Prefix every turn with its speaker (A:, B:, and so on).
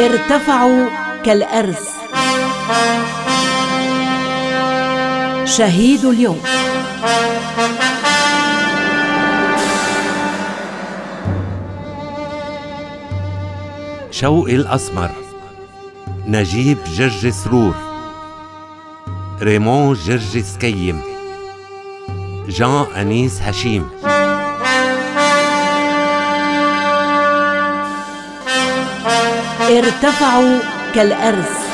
A: ارتفعوا كالأرز. شهيد اليوم.
B: شوقي الأسمر، نجيب جرجي سرور، ريمون جرجي سكيم، جان أنيس هشيم.
A: ارتفعوا كالأرز.